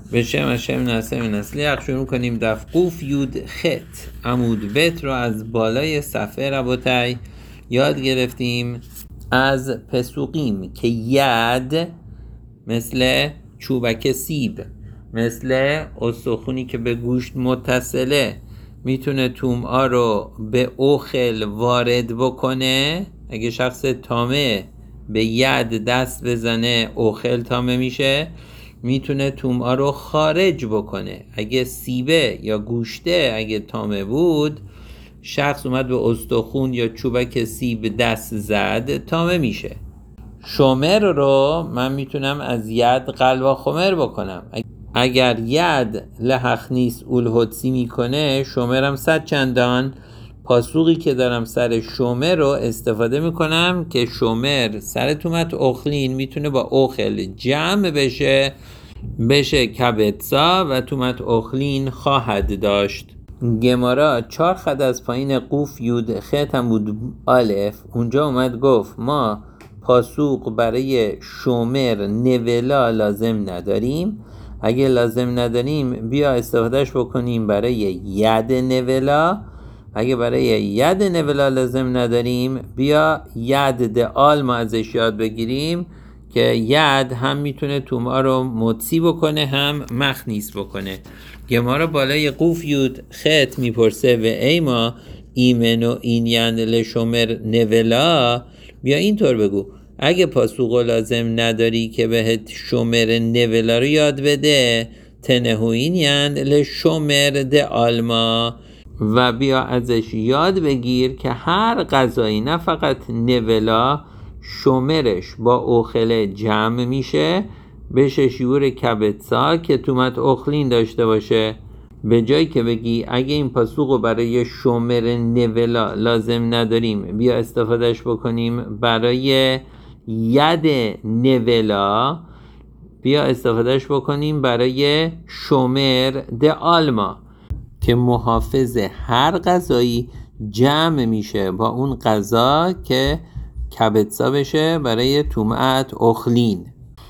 به شم نسل نسلیق شروع کنیم دف قوف یود خط عمود بت رو از بالای صفحه ربوتای یاد گرفتیم از پسوقیم که ید مثل چوبک سیب، مثل استخونی که به گوشت متصله میتونه توم‌ها رو به اوخل وارد بکنه. اگه شخص تامه به ید دست بزنه اوخل تامه میشه، میتونه توم‌ها رو خارج بکنه. اگه سیبه یا گوشته اگه تامه بود، شخص اومد به استخون یا چوبک سیب دست زد، تامه میشه. شومر رو من میتونم از ید قلوا خمر بکنم. اگر ید لحق نیست اولهدسی میکنه، شومرم 100 چندان. پاسوقی که دارم سر شومر رو استفاده میکنم که شومر سر تومت اخلین میتونه با اوخل جمع بشه کبتسا و تومت اخلین خواهد داشت. گمارا 4 خط از پایین قوف یود ختم بود الف، اونجا اومد گفت ما پاسوق برای شومر نولا لازم نداریم. اگه لازم نداریم بیا استفادهش بکنیم برای ید نولا. اگه برای ید نولا لازم نداریم بیا ید دال ما ازش یاد بگیریم که ید هم میتونه توما رو مدسی بکنه هم مخنیس بکنه. گمارا بالای قوف یود خط میپرسه و ایما ایمنو اینین لشومر نولا. بیا اینطور بگو اگه پاسوق لازم نداری که بهت شومر نولا رو یاد بده، تنهوین یند لشومر ده آلما، و بیا ازش یاد بگیر که هر غذایی نه فقط نولا شومرش با اوخله جمع میشه بشه شیور کبتسا که تومت اخلین داشته باشه. به جایی که بگی اگه این پاسوق برای شومر نولا لازم نداریم بیا استفادهش بکنیم برای ید نولا، بیا استفادهش بکنیم برای شومر ده آلما که محافظ هر غذایی جمع میشه با اون غذا که کبتسا بشه برای تومت اخلین.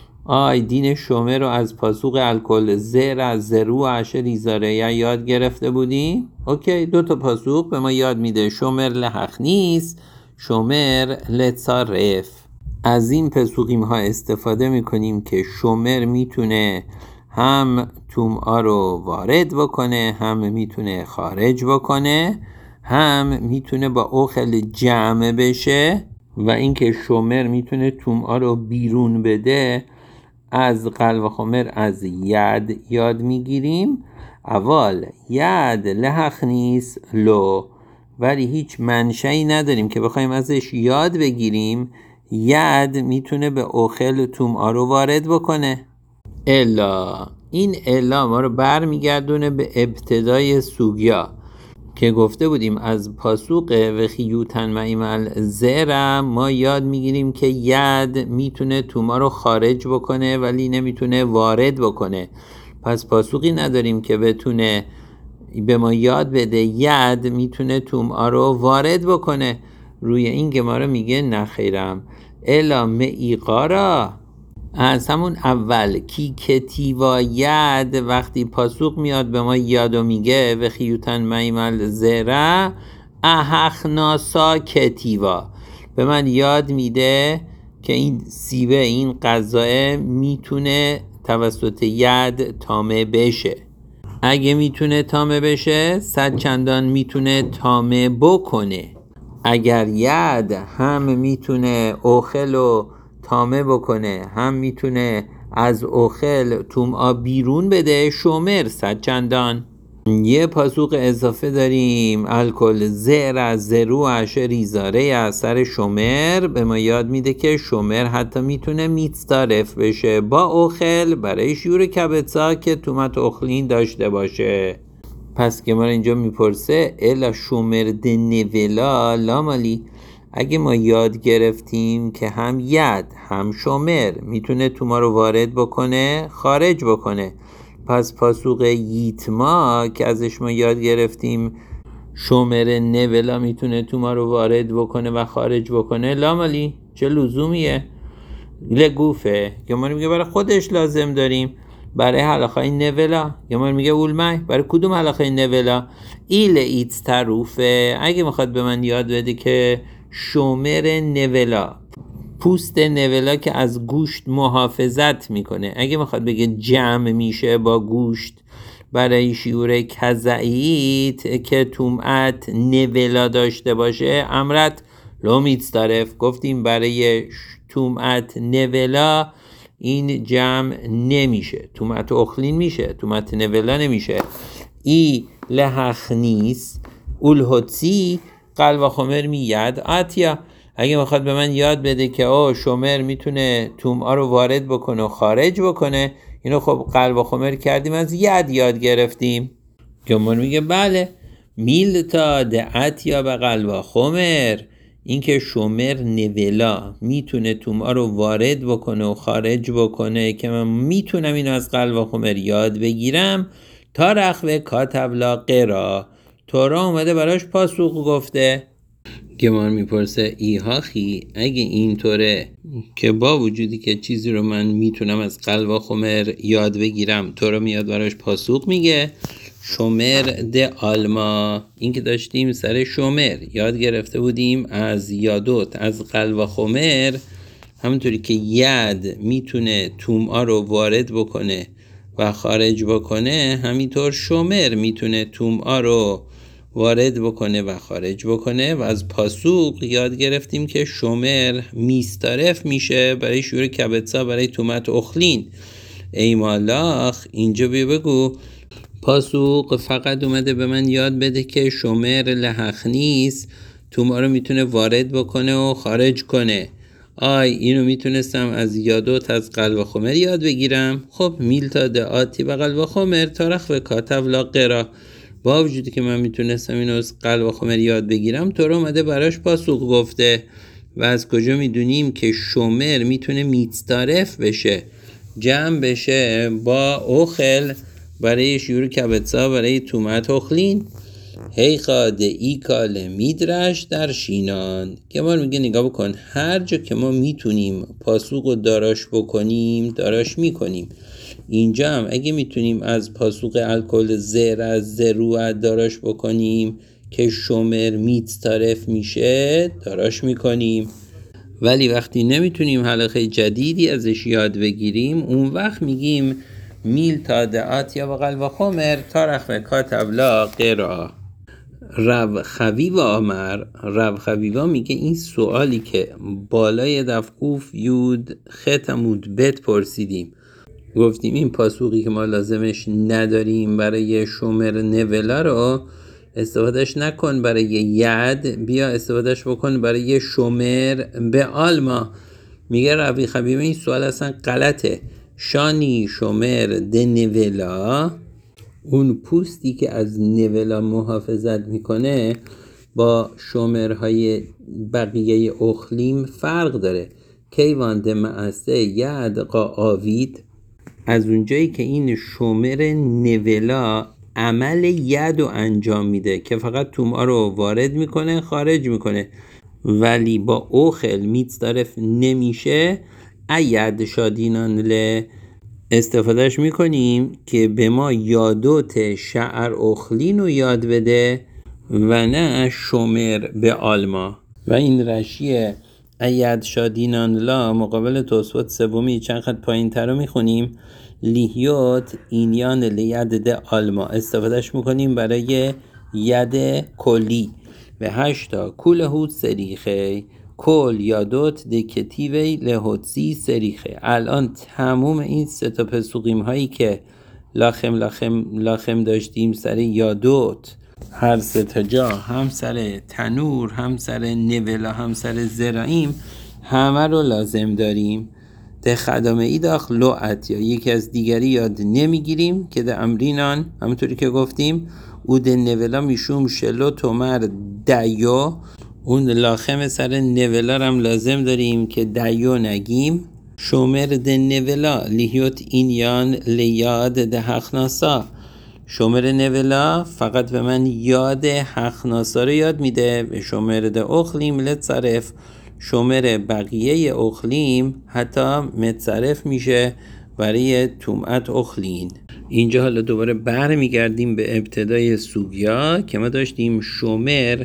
دین شومر رو از پاسوق الکل زر از زرو عشر ایزاره یاد گرفته بودیم. اوکی، 2 تا پاسوق به ما یاد میده شومر لحق نیست، شومر لتصرف. از این پاسوقیم ها استفاده میکنیم که شومر میتونه هم توم‌ها رو وارد بکنه، هم میتونه خارج بکنه، هم میتونه با اوخل جمع بشه، و اینکه شومر میتونه توم‌ها رو بیرون بده. از قلب خمر از ید یاد میگیریم. اول ید لحق نیست لو، ولی هیچ منشأی نداریم که بخوایم ازش یاد بگیریم ید میتونه به اوخل توم‌ها رو وارد بکنه. الا این الا ما رو برمیگردونه به ابتدای سوگیا که گفته بودیم از پاسوق و خیوتن معیمل زرم ما یاد میگیریم که ید میتونه توما رو خارج بکنه ولی نمیتونه وارد بکنه. پس پاسوقی نداریم که بتونه به ما یاد بده ید میتونه توما رو وارد بکنه. روی این گماره میگه نخیرم الا معیقارا. از همون اول کی کتیوا ید، وقتی پاسوق میاد به ما یادو میگه و خیوتن میمل زره احخناسا کتیوا، به من یاد میده که این سیبه این غذا میتونه توسط ید تامه بشه. اگه میتونه تامه بشه 100 چندان میتونه تامه بکنه. اگر ید هم میتونه اوخلو تامه بکنه هم میتونه از اوخل توم‌ها بیرون بده، شومر 100 چندان. یه پاسوق اضافه داریم الکل زر از زرو عشر ایزاره از سر شومر، به ما یاد میده که شومر حتی میتونه میتستارف بشه با اوخل برای شیور کبتسا که تومت اخلین داشته باشه. پس که ما اینجا میپرسه الا شومر ده نولا لامالی. اگه ما یاد گرفتیم که هم ید هم شومر میتونه توما رو وارد بکنه خارج بکنه، پس پاسوق ییتما که ازش ما یاد گرفتیم شومر نولا میتونه توما رو وارد بکنه و خارج بکنه، لامالی چه لزومیه؟ لگوفه که ما میگه برای خودش لازم داریم. برای حلقای نولا. گمان میگه اولمای برای کدوم حلقای نولا؟ ایل ایتس تروفه، اگه میخواد به من یاد بده که شومر نولا، پوست نولا که از گوشت محافظت میکنه، اگه میخواد بگه جمع میشه با گوشت برای شیور کزعیت که تومعت نولا داشته باشه، امرت لومیت دارف، گفتیم برای تومعت نولا این جمع نمیشه، تومعت اخلین میشه، تومعت نولا نمیشه. ای لحخنیس اولهوتسی قلب خمر میاد آتیا، اگه میخواد به من یاد بده که شومر میتونه تومعا رو وارد بکنه و خارج بکنه، اینو خب قلب خمر کردیم، از یاد گرفتیم. گمان میگه بله، میلتا دعتیا به قلب خمر، اینکه شومر نولا میتونه تومعا رو وارد بکنه و خارج بکنه که من میتونم اینو از قلب خمر یاد بگیرم. تا رخوه کاتبلا قرا، تورا اومده براش پاسخ گفته. گمان میپرسه ایهاخی، اگه اینطوره که با وجودی که چیزی رو من میتونم از قلب خمر یاد بگیرم، تورا میاد براش پاسخ میگه شومر ده آلما، این که داشتیم سر شومر یاد گرفته بودیم از یادوت از قلب خمر، همونطوری که ید میتونه تومعا رو وارد بکنه و خارج بکنه، همینطور شومر میتونه تومعا رو وارد بکنه و خارج بکنه. و از پاسوق یاد گرفتیم که شومر میسترف میشه برای شور کبتسا برای تومت اخلین. ای مالاخ، اینجا بگو پاسوق فقط اومده به من یاد بده که شومر لحخ نیست، تومعا رو میتونه وارد بکنه و خارج کنه. اینو میتونستم از یادوت از قلب خمر یاد بگیرم. خب میلتا دعاتی و قلب خمر تارخ و کاتب لا قرا، با وجودی که من میتونستم اینو از قلب خمر یاد بگیرم، تو رو اومده براش پاسخ گفته. و از کجا میدونیم که شومر میتونه میتستارف بشه، جمع بشه با اوخل برای شیور کبتسا برای تومت اخلین؟ هی خاده ای کاله میدرش در شینان. که ما میگه نگاه بکن، هر جا که ما میتونیم پاسوق رو داراش بکنیم داراش میکنیم. اینجا هم اگه میتونیم از پاسوق الکل زر از زرو داراش بکنیم که شومر میتستارف میشه داراش میکنیم. ولی وقتی نمیتونیم حلقه جدیدی ازش یاد بگیریم، اون وقت میگیم میل تا دعات یا بقلب خمر تارخ و کاتبلا قرا. رب خبیب آمر، رب خبیبا میگه این سوالی که بالای دفقوف یود ختمود بت پرسیدیم، گفتیم این پاسوقی که ما لازمش نداریم برای شومر نولا رو استفادهش نکن برای ید، بیا استفادهش بکن برای شومر به آلما. میگه ربی خبیب این سوال اصلا غلطه. شانی شومر ده نولا، اون پوستی که از نولا محافظت میکنه با شومرهای بقیه اخلیم فرق داره. کیوان ده معسه ید قا آوید، از اونجایی که این شومر نولا عمل ید رو انجام میده که فقط تومعا رو وارد میکنه خارج میکنه، ولی با اوخل میتستارف نمیشه، اید شادینان ل استفادهش میکنیم که به ما یادوت شعر اخلین رو یاد بده و نه شومر به آلما. و این رشیه اید شادینان لا مقابل توسوت سومی چند خط پایین تر رو میخونیم، لیهیوت اینیان لید ده آلما، استفادهش میکنیم برای ید کلی. و 8 کولهوت سریخه کل یادوت ده کتیوی لهوتسی سریخه. الان تموم این 3 پسوقیم هایی که لاخم داشتیم سر یادوت، هر 3 جا، هم سر تنور هم سر نولا هم سر زرائیم، همه رو لازم داریم. ده خدامه ای داخل لوعت یا یکی از دیگری یاد نمیگیریم که ده امرینان همونطوری که گفتیم او ده نولا میشوم شلو تومر دیو، اون لاخم سر نولا هم لازم داریم که دیو نگیم. شومر ده نولا لیهیوت اینیان لیاد ده حقناسا، شومر نولا فقط به من یاد حقناسا رو یاد میده. به شومر ده اخلیم لتصرف، شومر بقیه اخلیم حتی متصرف میشه برای تومعت اخلین. اینجا حالا دوباره برمیگردیم به ابتدای سوگیا که ما داشتیم شومر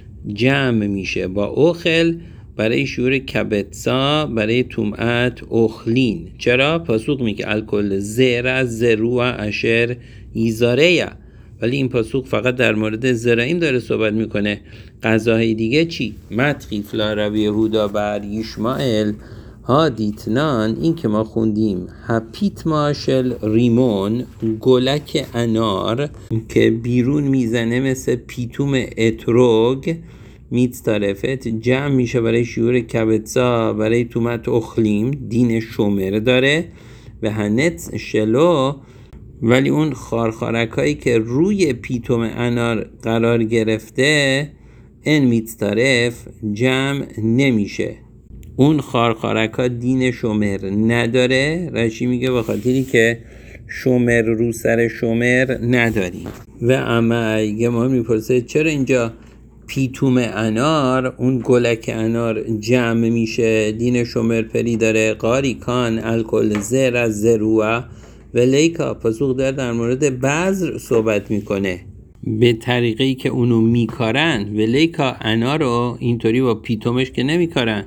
جمع میشه با اخل برای شعور کبتسا برای تومعت اخلین. چرا؟ پاسوق میگه الکل زرع زروع اشر ایزاره، ولی این پاسوق فقط در مورد زرعیم داره صحبت میکنه. غذاهای دیگه چی؟ متخیف لا ربی یهودا بر یشمائیل ها دیتنان، این که ما خوندیم هپیت ماشل ریمون، گلک انار که بیرون میزنه مثل پیتوم اتروگ، میتستارفت جمع میشه برای شعور کبتسا برای تومت اخلیم، دین شومر داره و هنت شلو، ولی اون خارخارک هایی که روی پیتوم انار قرار گرفته این میتستارف جمع نمیشه. اون خارخارک ها دین شومر نداره. رشی میگه به خاطری که شومر رو سر شومر نداریم. و اما اگه ما میپرسه چرا اینجا پیتوم انار، اون گلک انار جمع میشه، دین شومر پری داره، قاری کان الکل زر از زروع و لیکا پاسوق داره در مورد بذر صحبت میکنه به طریقی که اونو میکارن، و لیکا انار رو اینطوری با پیتومش که نمیکارن.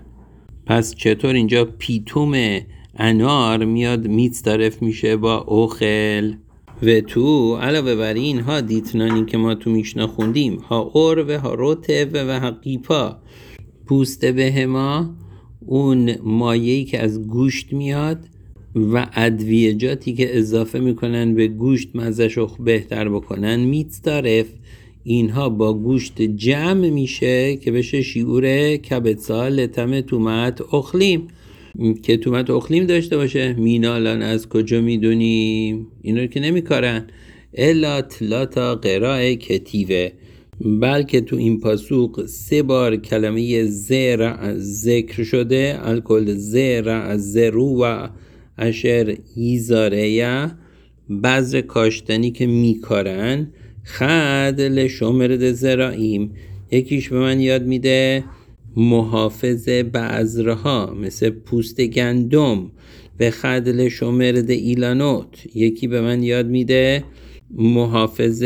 پس چطور اینجا پیتوم انار میاد میتستارف میشه با اوخل؟ و تو علاوه بر این ها دیتنانی که ما تو میشنا خوندیم ها اور و ها روته و ها قیپا، پوست بهما، اون مایه‌ای که از گوشت میاد و ادویجاتی که اضافه میکنن به گوشت مزه‌شو بهتر بکنن، میتستارف اینها با گوشت جمع میشه که بشه شیعور کبتسا لتم تومت اخلیم، که تومت اخلیم داشته باشه. مینالان از کجا میدونیم؟ اینا رو که نمیکارن. الا تلاتا قراء کتیوه، بلکه تو این پاسوق 3 بار کلمه زرع ذکر شده، الکل زرع زروع اشر ایزاره، بذر کاشتنی که میکارن، خد لشومرد زرائیم، یکیش به من یاد میده محافظ بذرها مثل پوست گندم، و خد لشومرد ایلانوت، یکی به من یاد میده محافظ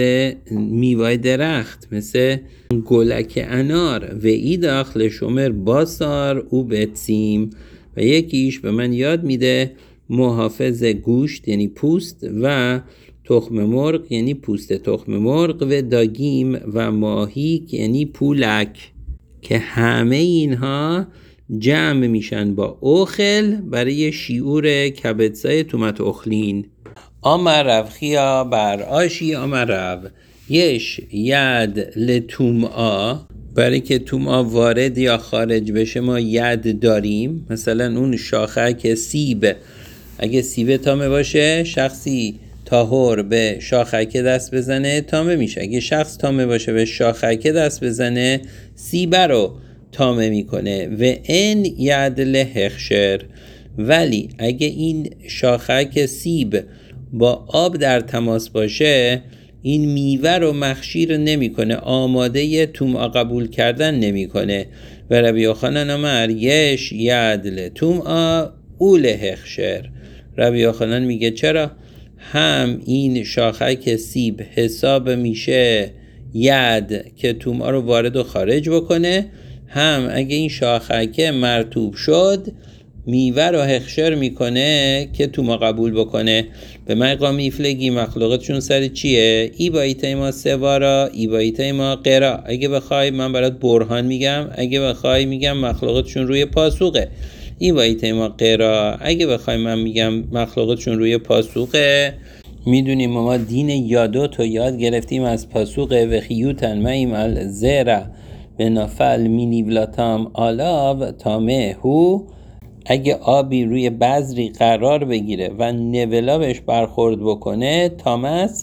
میوه درخت مثل گلک انار، و ای داخل شومر باسار او بتسیم، و یکیش به من یاد میده محافظ گوشت یعنی پوست و تخم مرغ یعنی پوست تخم مرغ، و داگیم و ماهی یعنی پولک، که همه اینها جمع میشن با اوخل برای شیعور کبتسای تومت اخلین. آمر رفخیا بر آشی آمر رف یش ید لتومعا، برای که تومعا وارد یا خارج بشه ما ید داریم. مثلا اون شاخک سیب، اگه سیب تامه باشه شخصی طاهر به شاخک دست بزنه تامه میشه، اگه شخص تامه باشه به شاخک دست بزنه سیب رو تامه میکنه. و این ید لهخشر، ولی اگه این شاخک سیب با آب در تماس باشه این میوه رو مخشیر نمیکنه، آماده تومعا قبول کردن نمیکنه. و ربی یوحنان امر یش ید لتومعا او لهخشر، ربی یوحنان میگه چرا؟ هم این شاخک سیب حساب میشه ید که تومعا رو وارد و خارج بکنه، هم اگه این شاخک مرطوب شد میوه رو هخشر میکنه که تومعا قبول بکنه. به مقام ایفلگی مخلوقاتشون سر چیه؟ ای بایتای ما سوارا ای بایتای ما قرا. اگه بخوای من برات برهان میگم، اگه بخوای میگم مخلوقاتشون روی پاسوقه. ای بایتای ما قرا، اگه بخوای من میگم مخلوقاتشون روی پاسوقه. میدونیم ما دین یادوت رو یاد گرفتیم از پاسوقه و خیوتن مایم الزرع به نفل مینیولاتام آلاو تامه هو، اگه آبی روی بذری قرار بگیره و نولا بهش برخورد بکنه تامس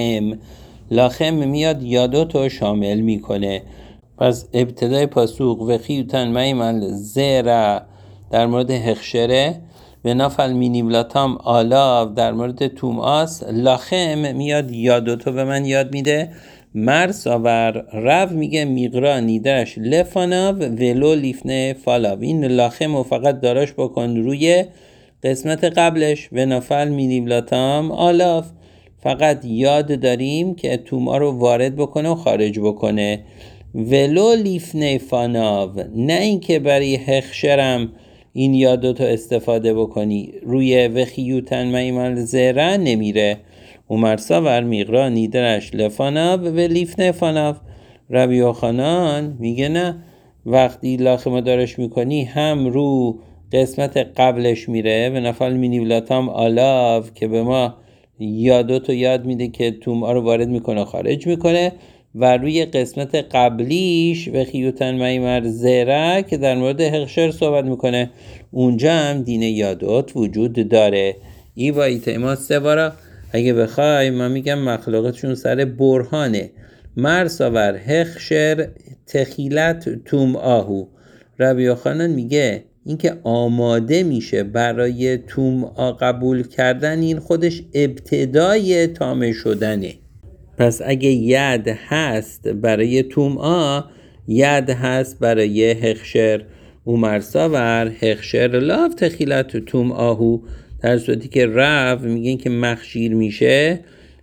لاخم میاد یادوتو شامل میکنه. پس ابتدای پاسوق و خیوتن مایمال زرع در مورد هخشره، و نفل مینیولاتام آلاو در مورد توماس، لاخم میاد یادوتو به من یاد میده. مرس آور رو میگه میقرا نیدش لفاناو ولو لیفنه فالاو، این لاخم رو فقط داراش بکن روی قسمت قبلش و نفل مینیبلاتام آلاف، فقط یاد داریم که توما رو وارد بکنه و خارج بکنه. ولو لیفنی فاناو، نه اینکه برای هخشرم این یادتو استفاده بکنی، روی وخیوتن میمال زهره نمیره. اومرسا ور میقرا نیدرش لفاناو و لیفنی فاناو. ربی یوحنان میگه نه، وقتی لاخ مدارش میکنی هم رو قسمت قبلش میره و نفل مینیولاتام آلاف که به ما یادتو یاد میده که توما رو وارد میکنه خارج میکنه، و روی قسمت قبلیش و خیوتن میمر زهره که در مورد هخشر صحبت میکنه، اونجا هم دین یادت وجود داره. ای با ایتیما سوارا، اگه بخوای من میگم مخلوقتشون سر برهانه. مرساور هخشر تخیلت توم آهو. ربی یوحنان میگه اینکه آماده میشه برای توم قبول کردن، این خودش ابتدای تام شدنه. پس اگه ید هست برای توم ید هست برای هخشر. اومرساور هخشر لاف تخیلت توم آهو، در صورتی که رف میگن که مخشیر میشه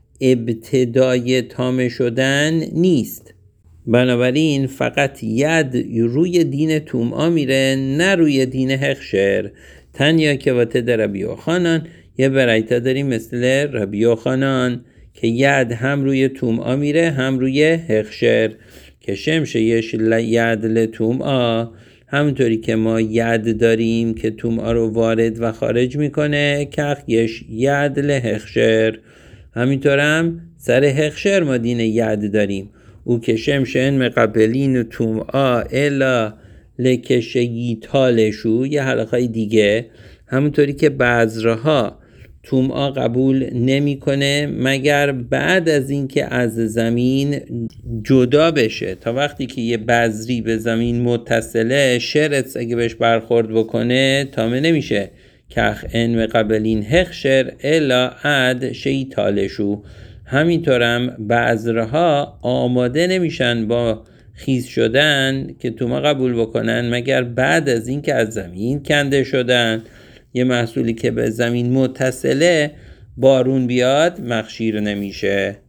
ابتدای تام شدن نیست. بنابراین فقط ید روی دین توم‌آ میره، نه روی دین هخشر. تنیا که وقت در ربی یوحنان یه برایتا داریم مثل ربی یوحنان که ید هم روی توم‌آ میره هم روی هخشر، که شمشه یش ید لتوم‌آ، همونطوری که ما ید داریم که توم‌آ رو وارد و خارج میکنه، که یش ید لهخشر، همینطورم سر هخشر ما دین ید داریم. او که شمشن مقبلین توم‌آ الا لکشیتالشو، یه حلقه دیگه، همونطوری که بذرها توم‌آ قبول نمیکنه مگر بعد از اینکه از زمین جدا بشه. تا وقتی که یه بذری به زمین متصله، شرط اگه بهش برخورد بکنه تامه نمیشه. کخ ان مقبلین هخشر الا عد شیتالشو، همینطورم بذرها آماده نمیشن با خیز شدن که توما قبول بکنن مگر بعد از این که از زمین کنده شدن. یه محصولی که به زمین متصله بارون بیاد مخشیر نمیشه.